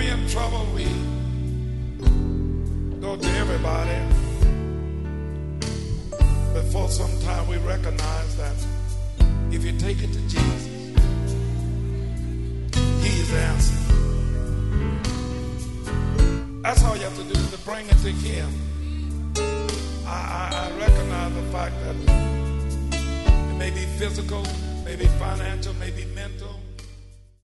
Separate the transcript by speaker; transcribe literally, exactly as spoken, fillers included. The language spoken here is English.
Speaker 1: we're in trouble, we go to everybody. Before some time we recognize that if you take it to Jesus, He is the answer. That's all you have to do, to bring it to Him. I, I, I recognize the fact that it may be physical, maybe financial, maybe mental.